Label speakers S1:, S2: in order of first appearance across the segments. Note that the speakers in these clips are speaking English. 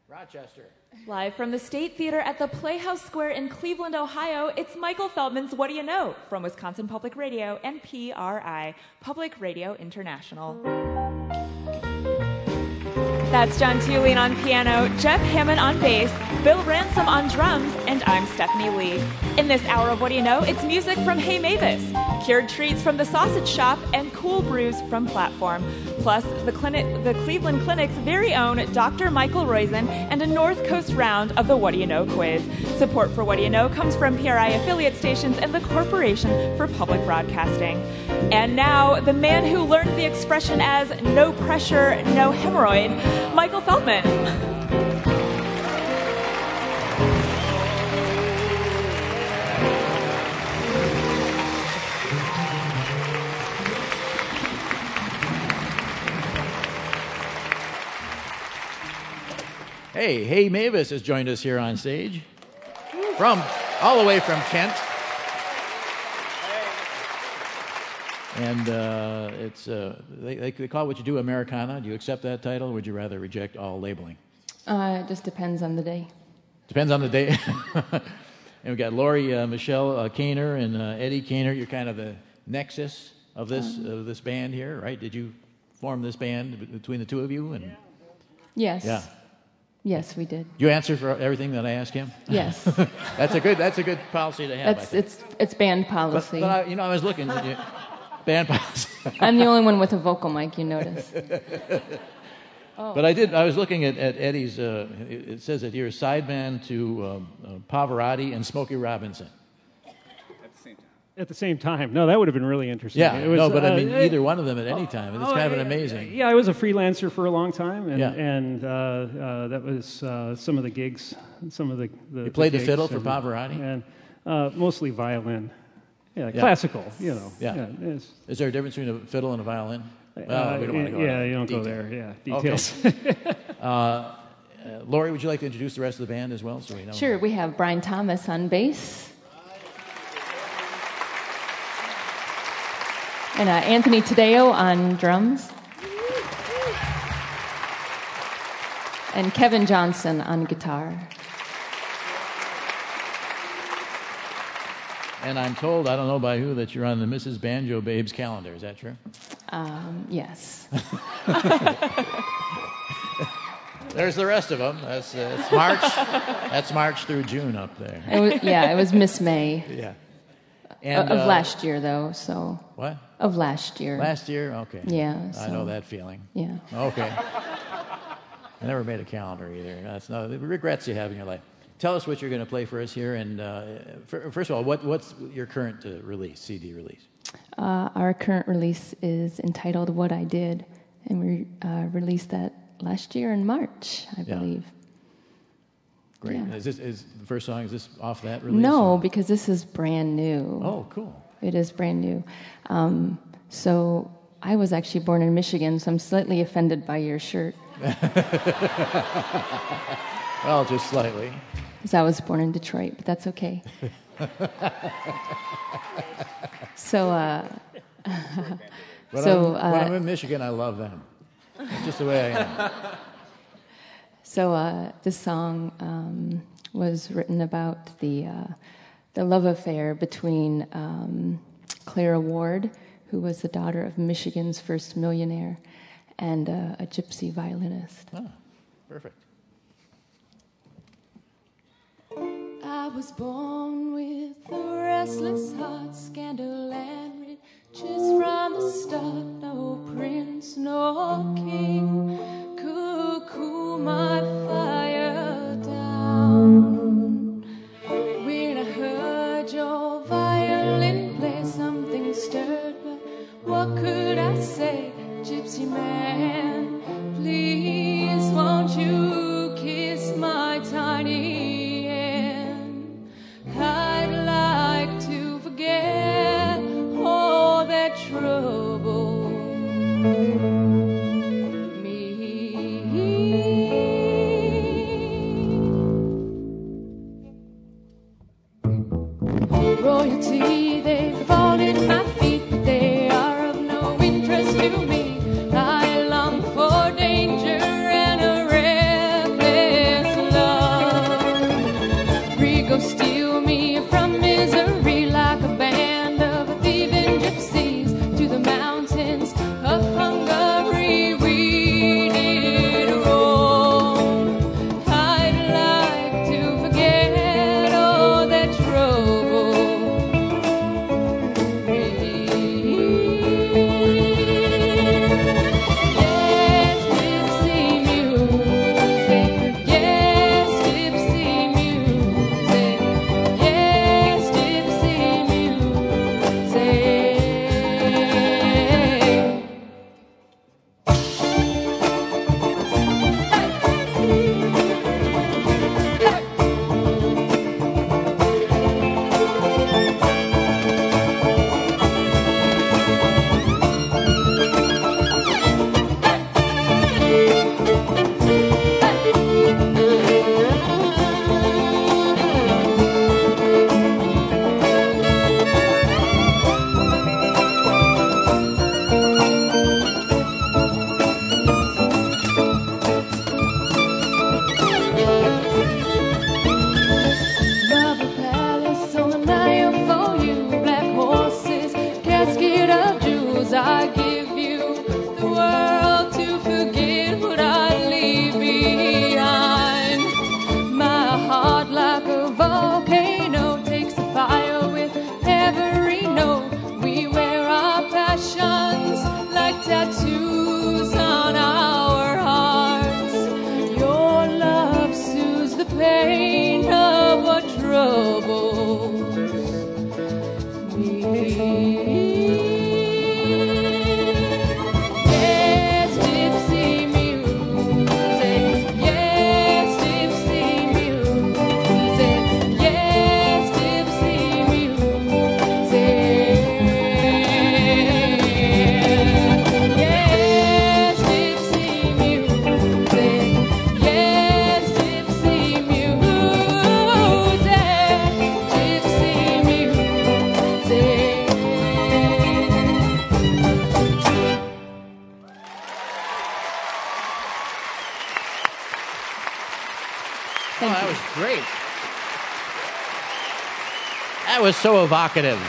S1: Rochester.
S2: Live from the State Theater at the Playhouse Square in Cleveland, Ohio, it's Michael Feldman's What Do You Know? From Wisconsin Public Radio and PRI, Public Radio International. That's John Tulane on piano, Jeff Hammond on bass, Bill Ransom on drums, and I'm Stephanie Lee. In this hour of What Do You Know, it's music from Hey Mavis, cured treats from the Sausage Shop, and cool brews from Platform. Plus, the Cleveland Clinic's very own Dr. Michael Roizen and a North Coast round of the What Do You Know quiz. Support for What Do You Know comes from PRI affiliate stations and the Corporation for Public Broadcasting. And now, the man who learned the expression as no pressure, no hemorrhoid, Michael Feldman.
S1: Hey Mavis has joined us here on stage, all the way from Kent. And they call what you do Americana. Do you accept that title, or would you rather reject all labeling?
S3: It just depends on the day.
S1: Depends on the day. And we've got Lori Michelle Kaner and Eddie Kaner. You're kind of the nexus of this band here, right? Did you form this band between the two of you? And
S3: Yes.
S1: Yeah.
S3: Yes, we did.
S1: You answer for everything that I ask him?
S3: Yes.
S1: That's a good policy to have.
S3: It's band policy.
S1: But I was looking. Band policy.
S3: I'm the only one with a vocal mic, you notice.
S1: Oh. But I was looking at Eddie's. It says that you're a sideman to Pavarotti and Smokey Robinson.
S4: At the same time. No, that would have been really interesting.
S1: Yeah, but I mean, either one of them at any time. It's kind of an amazing.
S4: Yeah, I was a freelancer for a long time, and that was some of the gigs, some of the
S1: You played the fiddle for
S4: and,
S1: Pavarotti?
S4: And mostly violin. Yeah, classical,
S1: Yeah. Is there a difference between a fiddle and a violin? Well, we don't want to go
S4: you don't
S1: detail.
S4: go there. Yeah, details.
S1: Okay. Lori, would you like to introduce the rest of the band as well, so we know?
S3: Sure. We have Brian Thomas on bass. And Anthony Tadeo on drums. And Kevin Johnson on guitar.
S1: And I'm told, I don't know by who, that you're on the Mrs. Banjo Babes calendar. Is that true?
S3: Yes.
S1: There's the rest of them. It's March. That's March through June up there.
S3: It was Miss May.
S1: Yeah.
S3: And, of last year, though, so...
S1: What?
S3: Of last year.
S1: Last year? Okay.
S3: Yeah. So,
S1: I know that feeling.
S3: Yeah.
S1: Okay. I never made a calendar either. That's the regrets you have in your life. Tell us what you're going to play for us here. And first of all, what's your current release, CD release?
S3: Our current release is entitled What I Did, and we released that last year in March, I believe.
S1: Great.
S3: Yeah.
S1: Is the first song, is this off that release?
S3: No, because this is brand new.
S1: Oh, cool.
S3: It is brand new. So I was actually born in Michigan, so I'm slightly offended by your shirt.
S1: Well, just slightly.
S3: Because I was born in Detroit, but that's okay. So,
S1: when I'm in Michigan, I love them. That's just the way I am.
S3: So this song was written about the love affair between Clara Ward, who was the daughter of Michigan's first millionaire, and a gypsy violinist.
S1: Ah, perfect.
S5: I was born with a restless heart, scandal and riches from the start. No prince, no king could cool my fire down. When I heard your violin play, something stirred, but what could I say? Gypsy man, please won't you kiss my tiny hand? I'd like to forget all that trouble me.
S3: Thank you.
S1: That was great. That was so evocative.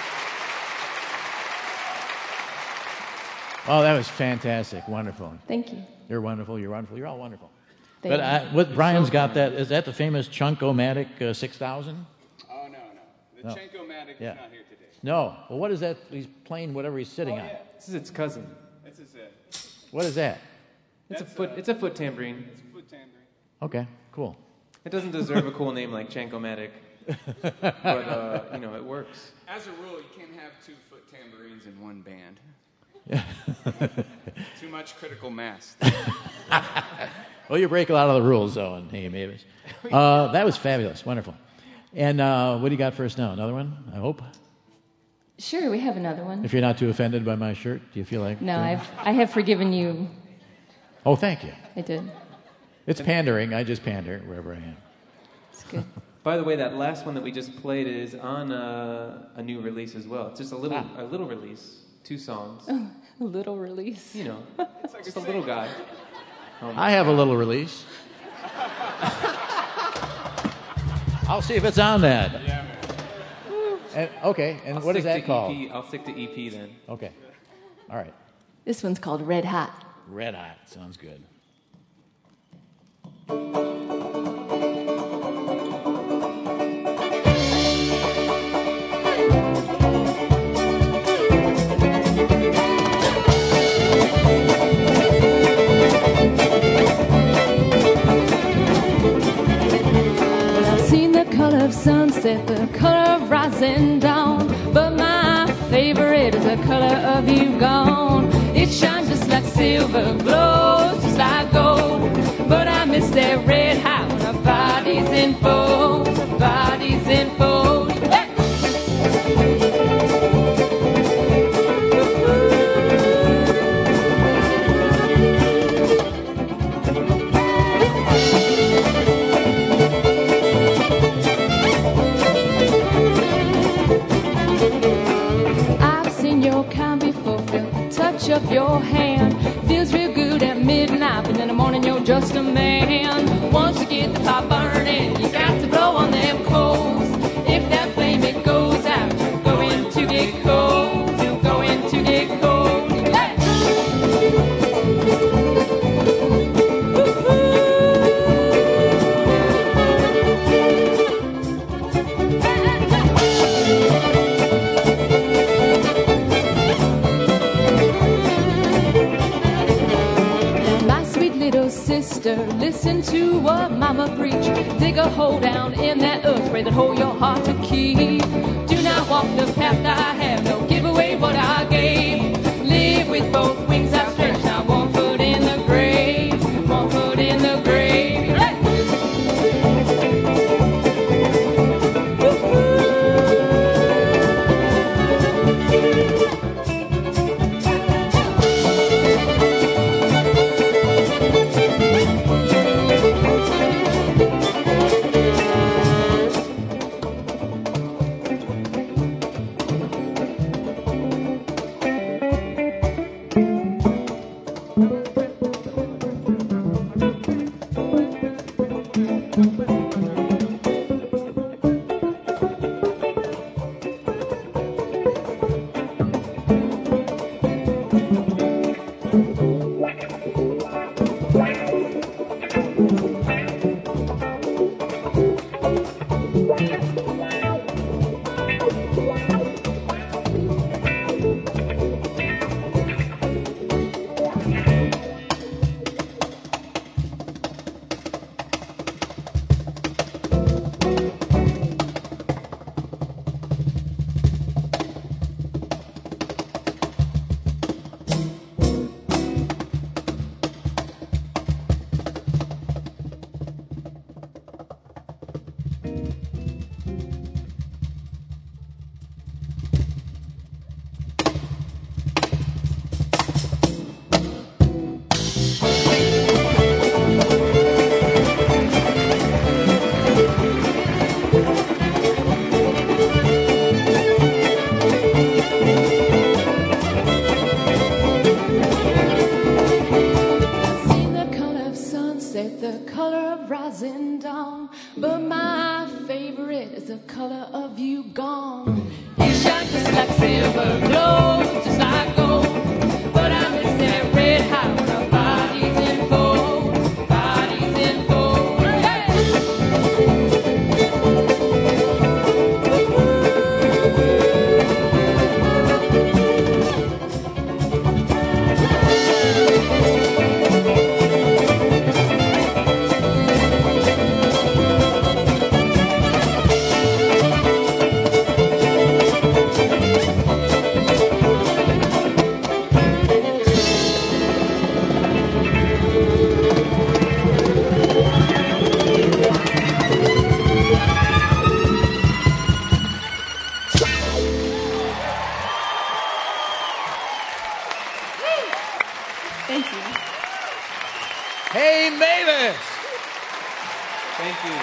S1: Oh, that was fantastic. Wonderful.
S3: Thank you.
S1: You're wonderful. You're wonderful. You're all wonderful.
S3: Thank you.
S1: But what Brian's got that, is that the famous Chunk-O-Matic 6000?
S6: Oh, no. The Chunk-O-Matic is not here today.
S1: No. Well, what is that? He's playing whatever he's sitting on.
S7: This is its cousin.
S6: This is it.
S1: What is that?
S7: It's a foot tambourine.
S6: It's a foot tambourine.
S1: Okay, cool.
S7: It doesn't deserve a cool name like Chankomatic, but it works.
S6: As a rule, you can't have 2 foot tambourines in one band. Too much critical mass.
S1: Well, you break a lot of the rules, though, and hey, Mavis. That was fabulous. Wonderful. And what do you got for us now? Another one, I hope?
S3: Sure, we have another one.
S1: If you're not too offended by my shirt, do you feel like...
S3: No, I have forgiven you.
S1: Oh, thank you.
S3: I did.
S1: It's pandering. I just pander wherever I am.
S3: It's good.
S7: By the way, that last one that we just played is on a new release as well. It's just a little release, 2 songs.
S3: Oh, a little release.
S7: Just a little guy.
S1: I have a little release. I'll see if it's on that.
S6: Yeah, man.
S1: And what is that called?
S7: EP. I'll stick to EP then.
S1: Okay. All right.
S3: This one's called Red Hot.
S1: Red Hot. Sounds good.
S5: Color of sunset, the color of rising dawn, but my favorite is the color of you gone. It shines just like silver, glows just like gold, but I miss that red hot when our body's in fold, our body's in fold. Hey! Of your hand feels real good at midnight, but in the morning you're just a man. Once you get the pot burning, you got to blow on them coals. If that flame it goes out, you're going to get cold. You're going to get cold. Hey! Sister, listen to what Mama preach. Dig a hole down in that earth, pray that hold your heart to keep. Do not walk the path I have, no give away what I gave. Live with both wings outstretched, not 1 foot in the grave, 1 foot in the grave. Hey! said the color of rising dawn, but my favorite is the color of you gone. You shine just like silver, glow just like gold, but I miss that red hot when our bodies enfold, bodies enfold. Hey!
S2: Thank you.
S1: Hey, Mavis!
S7: Thank you.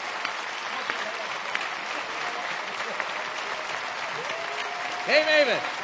S1: Hey, Mavis!